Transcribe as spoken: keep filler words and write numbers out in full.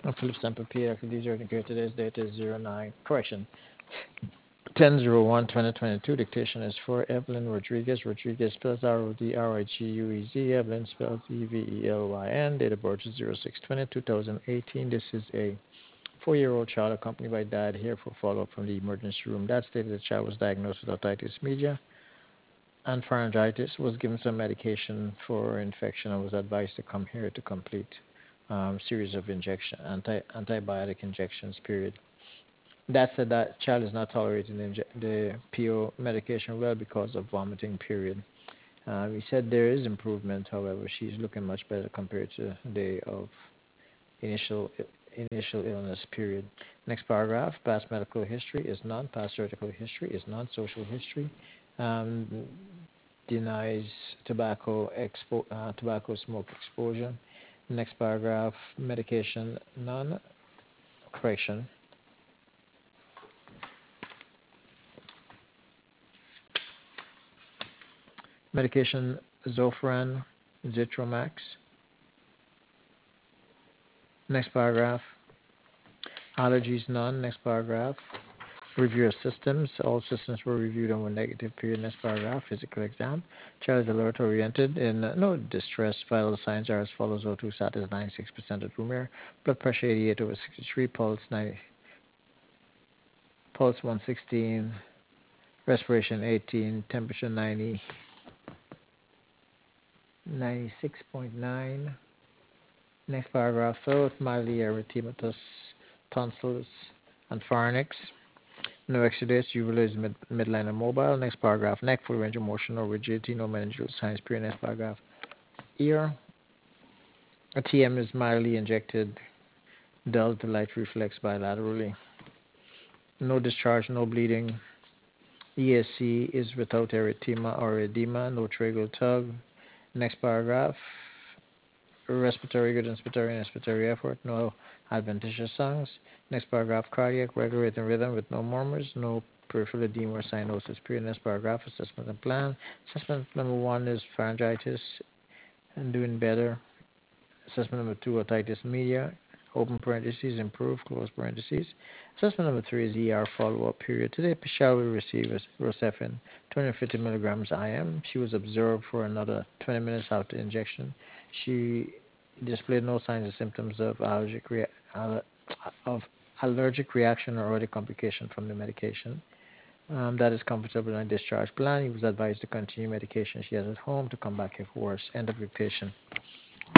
And Philip Sample P. Activities are indicated today's date is zero nine. Correction. ten zero one twenty twenty-two. Dictation is for Evelyn Rodriguez. Rodriguez spells R O D R I G U E Z. Evelyn spells E V E L Y N. Date of birth is zero six twenty two thousand eighteen. This is a four-year-old child accompanied by dad here for follow-up from the emergency room. Dad stated the child was diagnosed with otitis media and pharyngitis, was given some medication for infection, and was advised to come here to complete um, series of injection anti antibiotic injections. Period. That said, that child is not tolerating the, inje- the P O medication well because of vomiting. Period. Uh, we said there is improvement. However, she's looking much better compared to the day of initial initial illness. Period. Next paragraph. Past medical history is none. Past surgical history is none. Social history um, denies tobacco expo- uh, tobacco smoke exposure. Next paragraph. Medication none. Correction. Medication Zofran, Zitromax. Next paragraph. Allergies none. Next paragraph. Review of systems. All systems were reviewed and were negative. Period. Next paragraph. Physical exam. Child is alert oriented in uh, no distress. Vital signs are as follows: O two sat is ninety-six percent at room air. Blood pressure eighty-eight over sixty-three. Pulse ninety. Pulse one sixteen. Respiration eighteen. Temperature ninety. ninety-six point nine. Next paragraph. Throat mildly erythematous tonsils and pharynx. No exudates, uvula is mid, midline and mobile. Next paragraph, neck, full range of motion, no rigidity, no meningeal signs. Period. Next paragraph, ear, a T M is mildly injected, dull to light reflex bilaterally. No discharge, no bleeding. E S C is without erythema or edema, no tracheal tug. Next paragraph, respiratory good inspiratory and expiratory effort, no adventitious songs. Next paragraph, cardiac regulating rhythm with no murmurs, no peripheral edema or cyanosis. Period. Next paragraph, assessment and plan. Assessment number one is pharyngitis and doing better. Assessment number two, otitis media, open parentheses, improve, close parentheses. Assessment number three is E R follow-up period. Today, Pichelle will receive Rosefin, two hundred fifty milligrams I M. She was observed for another twenty minutes after injection. She displayed no signs or symptoms of allergic rea- aller- of allergic reaction or other complication from the medication. Um, that is comfortable in discharge plan. He was advised to continue medication she has at home to come back if worse. End of dictation.